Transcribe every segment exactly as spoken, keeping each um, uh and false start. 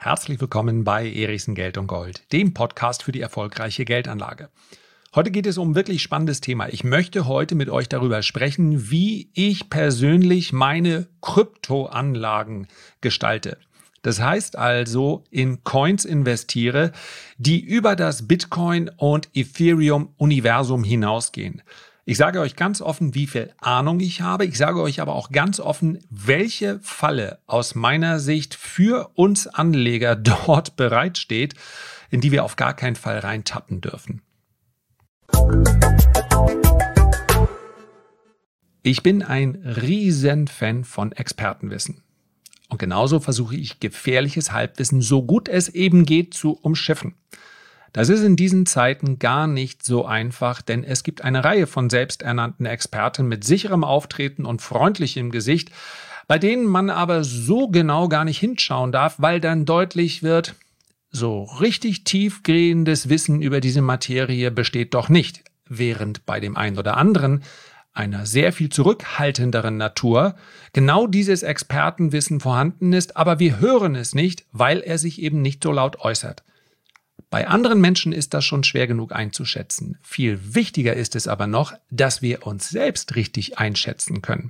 Herzlich willkommen bei Erichsen Geld und Gold, dem Podcast für die erfolgreiche Geldanlage. Heute geht es um ein wirklich spannendes Thema. Ich möchte heute mit euch darüber sprechen, wie ich persönlich meine Kryptoanlagen gestalte. Das heißt also, in Coins investiere, die über das Bitcoin- und Ethereum-Universum hinausgehen. Ich sage euch ganz offen, wie viel Ahnung ich habe. Ich sage euch aber auch ganz offen, welche Falle aus meiner Sicht für uns Anleger dort bereitsteht, in die wir auf gar keinen Fall reintappen dürfen. Ich bin ein Riesenfan von Expertenwissen. Und genauso versuche ich gefährliches Halbwissen, so gut es eben geht, zu umschiffen. Das ist in diesen Zeiten gar nicht so einfach, denn es gibt eine Reihe von selbsternannten Experten mit sicherem Auftreten und freundlichem Gesicht, bei denen man aber so genau gar nicht hinschauen darf, weil dann deutlich wird, so richtig tiefgehendes Wissen über diese Materie besteht doch nicht, während bei dem einen oder anderen, einer sehr viel zurückhaltenderen Natur, genau dieses Expertenwissen vorhanden ist, aber wir hören es nicht, weil er sich eben nicht so laut äußert. Bei anderen Menschen ist das schon schwer genug einzuschätzen. Viel wichtiger ist es aber noch, dass wir uns selbst richtig einschätzen können.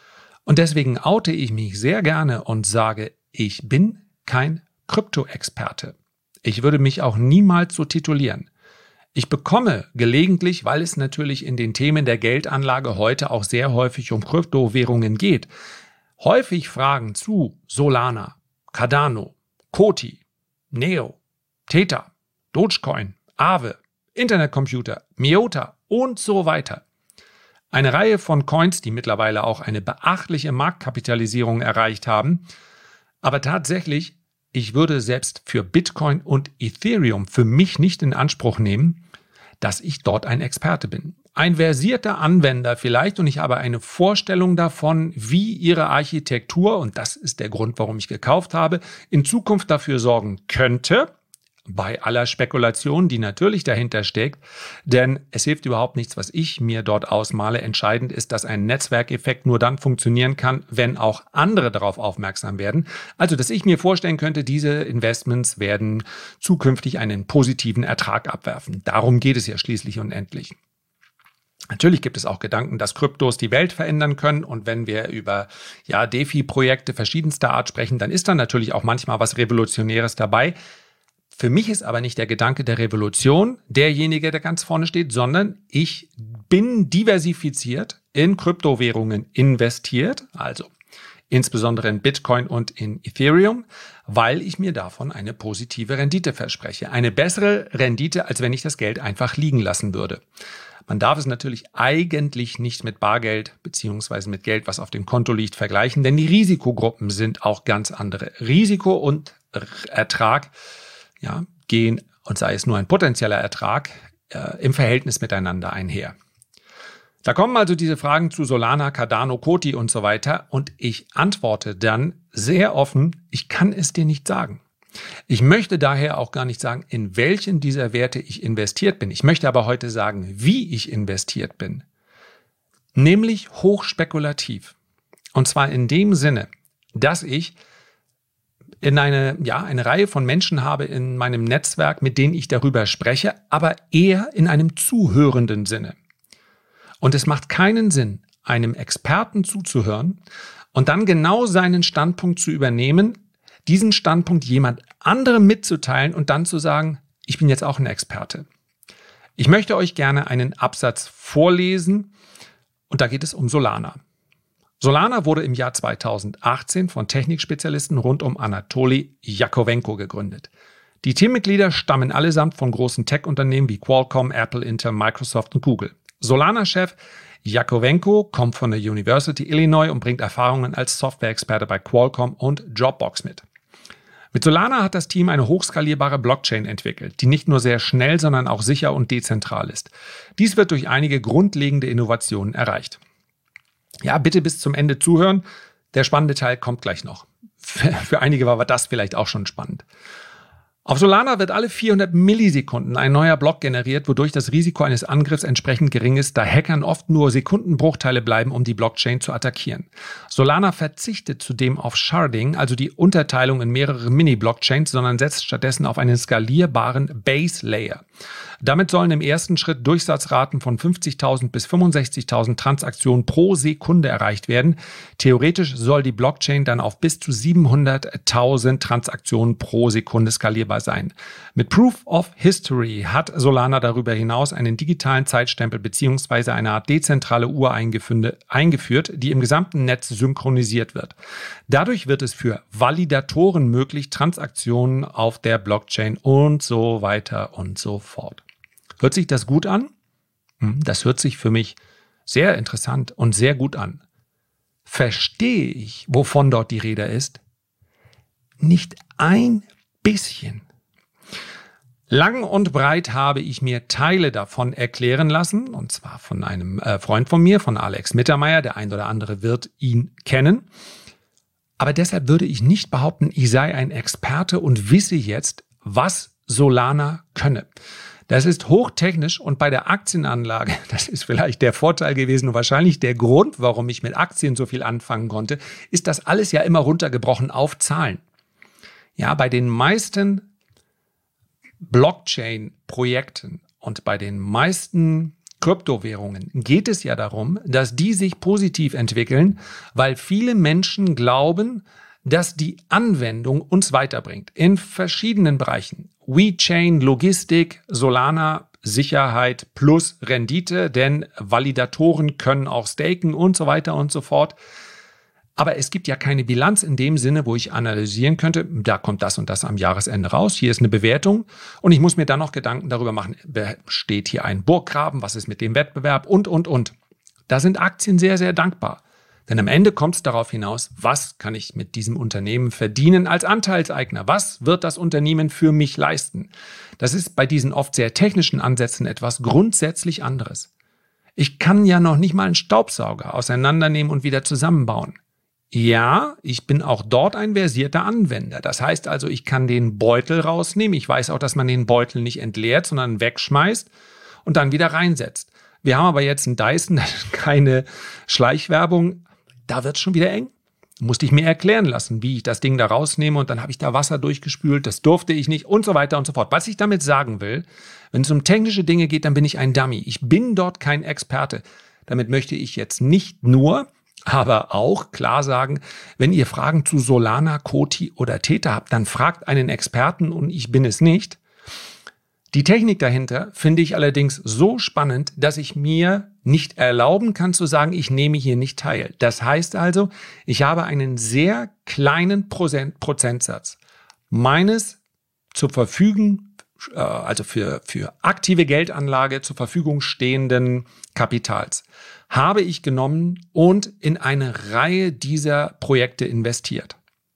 Und deswegen oute ich mich sehr gerne und sage, ich bin kein Krypto-Experte. Ich würde mich auch niemals so titulieren. Ich bekomme gelegentlich, weil es natürlich in den Themen der Geldanlage heute auch sehr häufig um Kryptowährungen geht, häufig Fragen zu Solana, Cardano, Coti, Neo, Theta, Dogecoin, Aave, Internetcomputer, Miota und so weiter. Eine Reihe von Coins, die mittlerweile auch eine beachtliche Marktkapitalisierung erreicht haben. Aber tatsächlich, ich würde selbst für Bitcoin und Ethereum für mich nicht in Anspruch nehmen, dass ich dort ein Experte bin. Ein versierter Anwender vielleicht und ich habe eine Vorstellung davon, wie ihre Architektur, und das ist der Grund, warum ich gekauft habe, in Zukunft dafür sorgen könnte, bei aller Spekulation, die natürlich dahinter steckt, denn es hilft überhaupt nichts, was ich mir dort ausmale. Entscheidend ist, dass ein Netzwerkeffekt nur dann funktionieren kann, wenn auch andere darauf aufmerksam werden. Also, dass ich mir vorstellen könnte, diese Investments werden zukünftig einen positiven Ertrag abwerfen. Darum geht es ja schließlich und endlich. Natürlich gibt es auch Gedanken, dass Kryptos die Welt verändern können. Und wenn wir über ja, DeFi-Projekte verschiedenster Art sprechen, dann ist da natürlich auch manchmal was Revolutionäres dabei. Für mich ist aber nicht der Gedanke der Revolution derjenige, der ganz vorne steht, sondern ich bin diversifiziert in Kryptowährungen investiert, also insbesondere in Bitcoin und in Ethereum, weil ich mir davon eine positive Rendite verspreche. Eine bessere Rendite, als wenn ich das Geld einfach liegen lassen würde. Man darf es natürlich eigentlich nicht mit Bargeld beziehungsweise mit Geld, was auf dem Konto liegt, vergleichen, denn die Risikogruppen sind auch ganz andere. Risiko und Ertrag ja, gehen, und sei es nur ein potenzieller Ertrag, äh, im Verhältnis miteinander einher. Da kommen also diese Fragen zu Solana, Cardano, Coti und so weiter und ich antworte dann sehr offen, ich kann es dir nicht sagen. Ich möchte daher auch gar nicht sagen, in welchen dieser Werte ich investiert bin. Ich möchte aber heute sagen, wie ich investiert bin. Nämlich hochspekulativ. Und zwar in dem Sinne, dass ich in eine, ja, eine Reihe von Menschen habe in meinem Netzwerk, mit denen ich darüber spreche, aber eher in einem zuhörenden Sinne. Und es macht keinen Sinn, einem Experten zuzuhören und dann genau seinen Standpunkt zu übernehmen, diesen Standpunkt jemand anderem mitzuteilen und dann zu sagen, ich bin jetzt auch ein Experte. Ich möchte euch gerne einen Absatz vorlesen und da geht es um Solana. Solana wurde im Jahr zweitausendachtzehn von Technikspezialisten rund um Anatoli Jakowenko gegründet. Die Teammitglieder stammen allesamt von großen Tech-Unternehmen wie Qualcomm, Apple, Intel, Microsoft und Google. Solana-Chef Jakowenko kommt von der University Illinois und bringt Erfahrungen als Software-Experte bei Qualcomm und Dropbox mit. Mit Solana hat das Team eine hochskalierbare Blockchain entwickelt, die nicht nur sehr schnell, sondern auch sicher und dezentral ist. Dies wird durch einige grundlegende Innovationen erreicht. Ja, bitte bis zum Ende zuhören. Der spannende Teil kommt gleich noch. Für einige war das vielleicht auch schon spannend. Auf Solana wird alle vierhundert Millisekunden ein neuer Block generiert, wodurch das Risiko eines Angriffs entsprechend gering ist, da Hackern oft nur Sekundenbruchteile bleiben, um die Blockchain zu attackieren. Solana verzichtet zudem auf Sharding, also die Unterteilung in mehrere Mini-Blockchains, sondern setzt stattdessen auf einen skalierbaren Base-Layer. Damit sollen im ersten Schritt Durchsatzraten von fünfzigtausend bis fünfundsechzigtausend Transaktionen pro Sekunde erreicht werden. Theoretisch soll die Blockchain dann auf bis zu siebenhunderttausend Transaktionen pro Sekunde skalierbar sein. Mit Proof of History hat Solana darüber hinaus einen digitalen Zeitstempel bzw. eine Art dezentrale Uhr eingeführt, die im gesamten Netz synchronisiert wird. Dadurch wird es für Validatoren möglich, Transaktionen auf der Blockchain und so weiter und so fort. Hört sich das gut an? Das hört sich für mich sehr interessant und sehr gut an. Verstehe ich, wovon dort die Rede ist? Nicht ein bisschen. Lang und breit habe ich mir Teile davon erklären lassen, und zwar von einem äh, Freund von mir, von Alex Mittermeier. Der ein oder andere wird ihn kennen. Aber deshalb würde ich nicht behaupten, ich sei ein Experte und wisse jetzt, was Solana könne. Das ist hochtechnisch und bei der Aktienanlage, das ist vielleicht der Vorteil gewesen und wahrscheinlich der Grund, warum ich mit Aktien so viel anfangen konnte, ist das alles ja immer runtergebrochen auf Zahlen. Ja, bei den meisten Blockchain-Projekten und bei den meisten Kryptowährungen geht es ja darum, dass die sich positiv entwickeln, weil viele Menschen glauben, dass die Anwendung uns weiterbringt in verschiedenen Bereichen. WeChain, Logistik, Solana, Sicherheit plus Rendite, denn Validatoren können auch staken und so weiter und so fort. Aber es gibt ja keine Bilanz in dem Sinne, wo ich analysieren könnte, da kommt das und das am Jahresende raus, hier ist eine Bewertung und ich muss mir dann noch Gedanken darüber machen, steht hier ein Burggraben, was ist mit dem Wettbewerb und, und, und. Da sind Aktien sehr, sehr dankbar. Denn am Ende kommt es darauf hinaus, was kann ich mit diesem Unternehmen verdienen als Anteilseigner? Was wird das Unternehmen für mich leisten? Das ist bei diesen oft sehr technischen Ansätzen etwas grundsätzlich anderes. Ich kann ja noch nicht mal einen Staubsauger auseinandernehmen und wieder zusammenbauen. Ja, ich bin auch dort ein versierter Anwender. Das heißt also, ich kann den Beutel rausnehmen. Ich weiß auch, dass man den Beutel nicht entleert, sondern wegschmeißt und dann wieder reinsetzt. Wir haben aber jetzt einen Dyson, das ist keine Schleichwerbung. Da wird es schon wieder eng. Musste ich mir erklären lassen, wie ich das Ding da rausnehme und dann habe ich da Wasser durchgespült, das durfte ich nicht und so weiter und so fort. Was ich damit sagen will, wenn es um technische Dinge geht, dann bin ich ein Dummy. Ich bin dort kein Experte. Damit möchte ich jetzt nicht nur, aber auch klar sagen, wenn ihr Fragen zu Solana, Koti oder Theta habt, dann fragt einen Experten und ich bin es nicht. Die Technik dahinter finde ich allerdings so spannend, dass ich mir nicht erlauben kann zu sagen, ich nehme hier nicht teil. Das heißt also, ich habe einen sehr kleinen Prozent, Prozentsatz meines zur Verfügung, äh, also für, für aktive Geldanlage zur Verfügung stehenden Kapitals, habe ich genommen und in eine Reihe dieser Projekte investiert.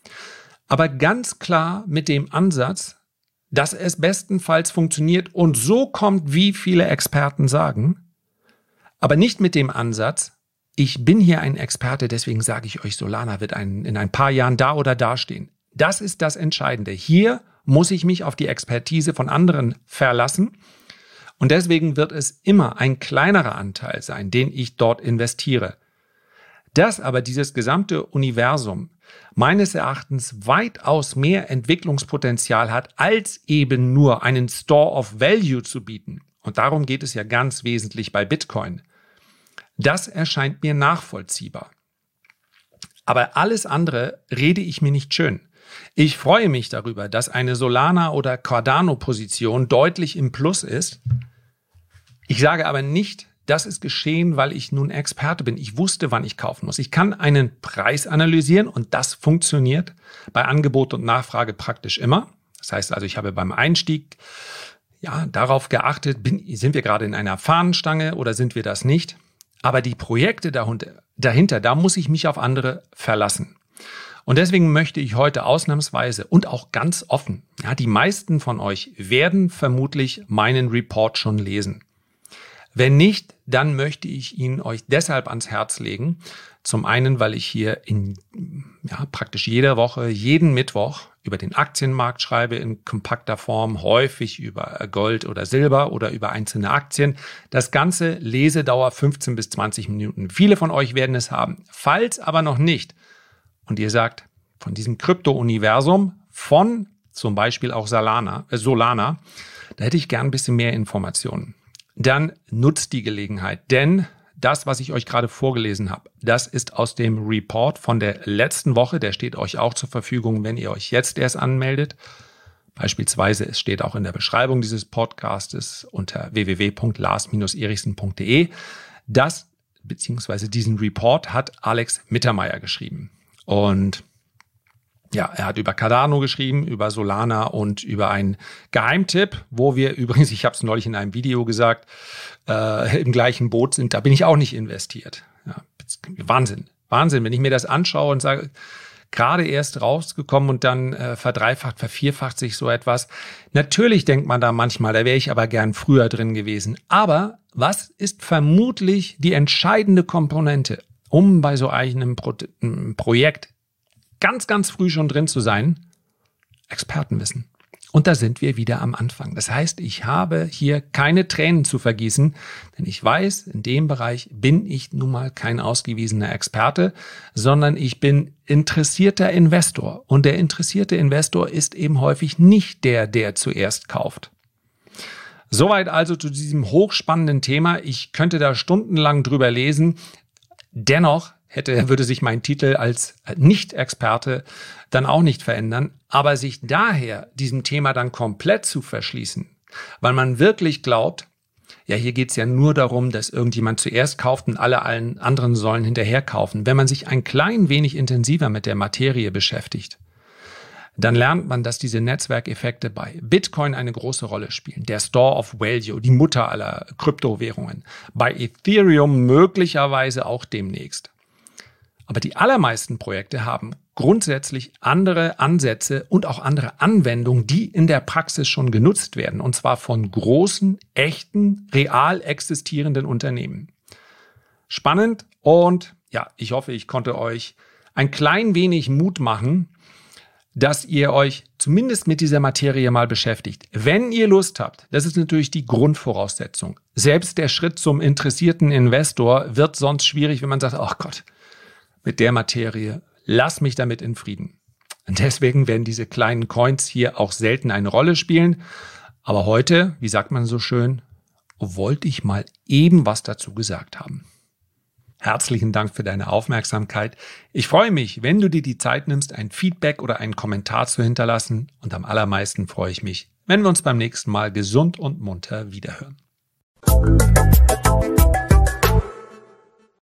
Aber ganz klar mit dem Ansatz, dass es bestenfalls funktioniert und so kommt, wie viele Experten sagen, aber nicht mit dem Ansatz, ich bin hier ein Experte, deswegen sage ich euch, Solana wird ein, in ein paar Jahren da oder da stehen. Das ist das Entscheidende. Hier muss ich mich auf die Expertise von anderen verlassen und deswegen wird es immer ein kleinerer Anteil sein, den ich dort investiere. Dass aber dieses gesamte Universum meines Erachtens weitaus mehr Entwicklungspotenzial hat, als eben nur einen Store of Value zu bieten. Und darum geht es ja ganz wesentlich bei Bitcoin. Das erscheint mir nachvollziehbar. Aber alles andere rede ich mir nicht schön. Ich freue mich darüber, dass eine Solana- oder Cardano-Position deutlich im Plus ist. Ich sage aber nicht, das ist geschehen, weil ich nun Experte bin. Ich wusste, wann ich kaufen muss. Ich kann einen Preis analysieren und das funktioniert bei Angebot und Nachfrage praktisch immer. Das heißt also, ich habe beim Einstieg ja darauf geachtet, bin, sind wir gerade in einer Fahnenstange oder sind wir das nicht? Aber die Projekte dahinter, dahinter, da muss ich mich auf andere verlassen. Und deswegen möchte ich heute ausnahmsweise und auch ganz offen, ja, die meisten von euch werden vermutlich meinen Report schon lesen. Wenn nicht, dann möchte ich ihn euch deshalb ans Herz legen. Zum einen, weil ich hier in ja, praktisch jede Woche, jeden Mittwoch über den Aktienmarkt schreibe in kompakter Form, häufig über Gold oder Silber oder über einzelne Aktien. Das Ganze Lesedauer fünfzehn bis zwanzig Minuten. Viele von euch werden es haben. Falls aber noch nicht und ihr sagt, von diesem Krypto-Universum, von zum Beispiel auch Solana, äh Solana, da hätte ich gern ein bisschen mehr Informationen. Dann nutzt die Gelegenheit, denn das, was ich euch gerade vorgelesen habe, das ist aus dem Report von der letzten Woche. Der steht euch auch zur Verfügung, wenn ihr euch jetzt erst anmeldet. Beispielsweise, es steht auch in der Beschreibung dieses Podcastes unter w w w punkt lars Bindestrich erichsen punkt d e. Das, beziehungsweise diesen Report hat Alex Mittermeier geschrieben. Und ja, er hat über Cardano geschrieben, über Solana und über einen Geheimtipp, wo wir übrigens, ich habe es neulich in einem Video gesagt, äh, im gleichen Boot sind. Da bin ich auch nicht investiert. Ja, Wahnsinn, Wahnsinn, wenn ich mir das anschaue und sage, gerade erst rausgekommen und dann äh, verdreifacht, vervierfacht sich so etwas. Natürlich denkt man da manchmal, da wäre ich aber gern früher drin gewesen. Aber was ist vermutlich die entscheidende Komponente, um bei so einem Pro- Projekt ganz, ganz früh schon drin zu sein? Expertenwissen. Und da sind wir wieder am Anfang. Das heißt, ich habe hier keine Tränen zu vergießen, denn ich weiß, in dem Bereich bin ich nun mal kein ausgewiesener Experte, sondern ich bin interessierter Investor. Und der interessierte Investor ist eben häufig nicht der, der zuerst kauft. Soweit also zu diesem hochspannenden Thema. Ich könnte da stundenlang drüber lesen. Dennoch hätte, würde sich mein Titel als Nicht-Experte dann auch nicht verändern. Aber sich daher diesem Thema dann komplett zu verschließen, weil man wirklich glaubt, ja, hier geht es ja nur darum, dass irgendjemand zuerst kauft und alle allen anderen sollen hinterher kaufen. Wenn man sich ein klein wenig intensiver mit der Materie beschäftigt, dann lernt man, dass diese Netzwerkeffekte bei Bitcoin eine große Rolle spielen. Der Store of Value, die Mutter aller Kryptowährungen. Bei Ethereum möglicherweise auch demnächst. Aber die allermeisten Projekte haben grundsätzlich andere Ansätze und auch andere Anwendungen, die in der Praxis schon genutzt werden. Und zwar von großen, echten, real existierenden Unternehmen. Spannend und ja, ich hoffe, ich konnte euch ein klein wenig Mut machen, dass ihr euch zumindest mit dieser Materie mal beschäftigt. Wenn ihr Lust habt, das ist natürlich die Grundvoraussetzung. Selbst der Schritt zum interessierten Investor wird sonst schwierig, wenn man sagt, ach Gott, mit der Materie, lass mich damit in Frieden. Und deswegen werden diese kleinen Coins hier auch selten eine Rolle spielen. Aber heute, wie sagt man so schön, wollte ich mal eben was dazu gesagt haben. Herzlichen Dank für deine Aufmerksamkeit. Ich freue mich, wenn du dir die Zeit nimmst, ein Feedback oder einen Kommentar zu hinterlassen. Und am allermeisten freue ich mich, wenn wir uns beim nächsten Mal gesund und munter wiederhören.